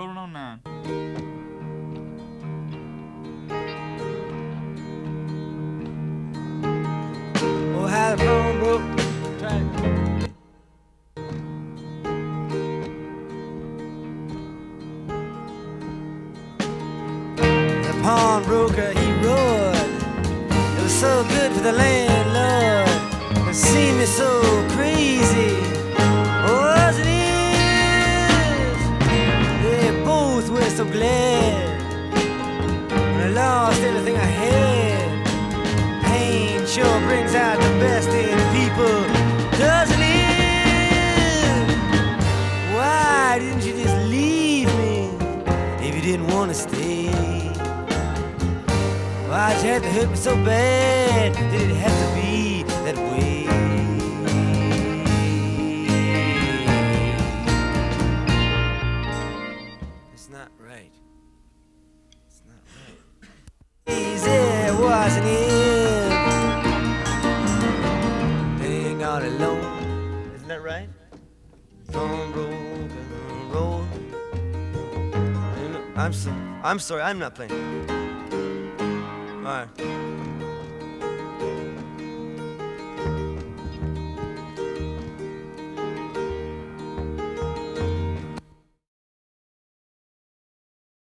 Rolling on 9. Oh, how the phone broke. Try it. The pawnbroker, he roared. It was so good for the landlord. It seemed me so crazy. Oh, as it is. They both were so glad when I lost everything I had. Pain sure brings out the best in people, doesn't it? Why didn't you just leave me if you didn't want to stay? Why'd you have to hurt me so bad? Did it have to be that way? It's not right. It's not right. Easy, wasn't it? Ain't got alone. Isn't that right? Some broken road. I'm sorry, I'm not playing. All right.